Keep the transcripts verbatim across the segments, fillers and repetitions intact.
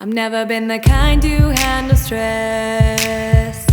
I've never been the kind to handle stress.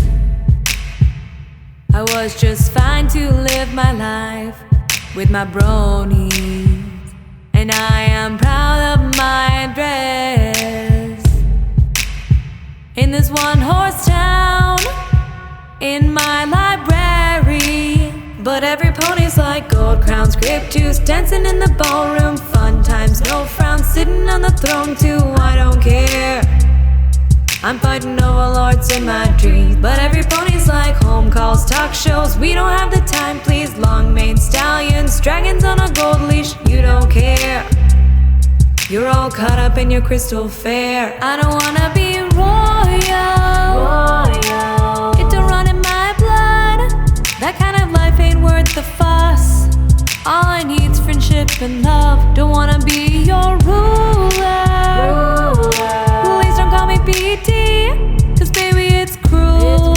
I was just fine to live my life with my bronies, and I am proud of my address. In this one-horse town, in my library, but every pony's like gold crowns, grape juice, dancing in the ballroom, fun times, no frowns, sitting on the throne too. I don't care. I'm fighting overlords in my dreams, but every pony's like home calls, talk shows. We don't have the time, please. Long-maned stallions, dragons on a gold leash. You don't care. You're all caught up in your crystal fair. I don't wanna be royal. Royal. It don't run in my blood. That kind of life ain't worth the fuss. All I need's friendship and love. Don't wanna be your ruler. Ruler. Please don't call me B T, 'cause baby it's cruel.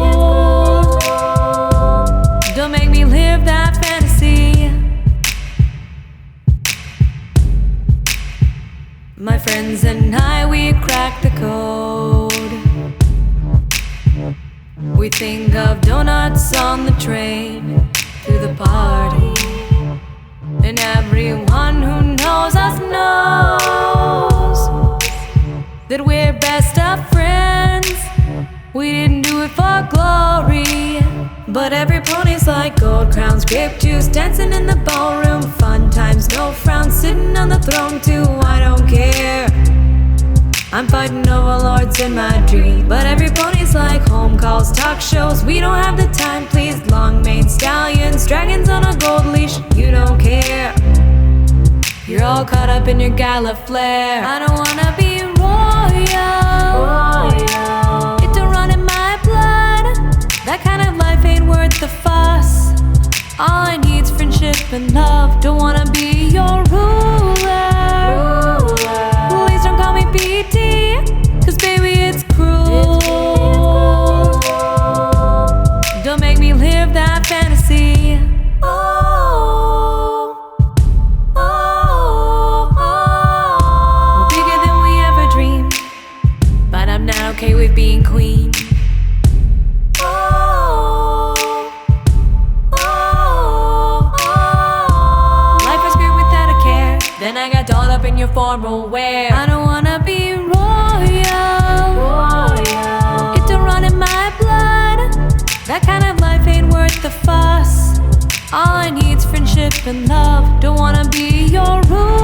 Don't make me live that fantasy. My friends and I, we cracked the code. We think of donuts on the train to the party, and everyone who knows us knows that we're best of friends. We didn't do it for glory, but every pony's like gold crowns, grape juice, dancing in the ballroom, fun times, no frowns, sitting on the throne too. I don't care. I'm fighting overlords in my dream, but every pony's like home calls, talk shows. We don't have the time, please. Long-maned stallions, dragons on a gold leash. You don't care. You're all caught up in your gala flair. I don't wanna be royal. Royal. It don't run in my blood. That kind of life ain't worth the fuss. All I need's friendship and love. Don't wanna be your ruler. Ruler. Please don't call me B T, 'cause baby it's cruel. Don't make me live that fantasy. Oh, oh, oh. We're bigger than we ever dreamed, but I'm not okay with being queen. Oh, oh, oh. Life was great without a care. Then I got dolled up in your formal wear. I don't wanna be royal. Royal. It don't run in my blood. That kind of life ain't worth the fuss. All I need's friendship and love. Don't wanna be your ruler.